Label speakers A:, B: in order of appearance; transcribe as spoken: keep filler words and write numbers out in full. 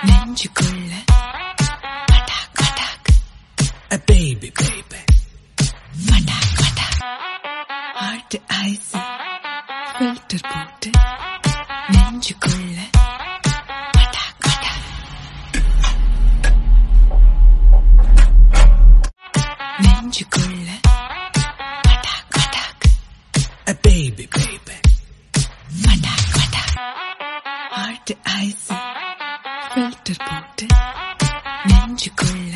A: நெஞ்சுக்குள்ள பட்டாக் பட்டாக்
B: baby baby
A: பட்டாக் பட்டாக் ஹார்ட் ஐஸ் ஃபில்டர் போட்டு நெஞ்சுக்குள்ள பட்டாக் பட்டாக் நெஞ்சுக்குள்ள பட்டாக் பட்டாக்
B: baby baby
A: பட்டாக் பட்டாக் ஹார்ட் ஐஸ் ஃபில்டர் போட்டு நெஞ்சுக்குள்ள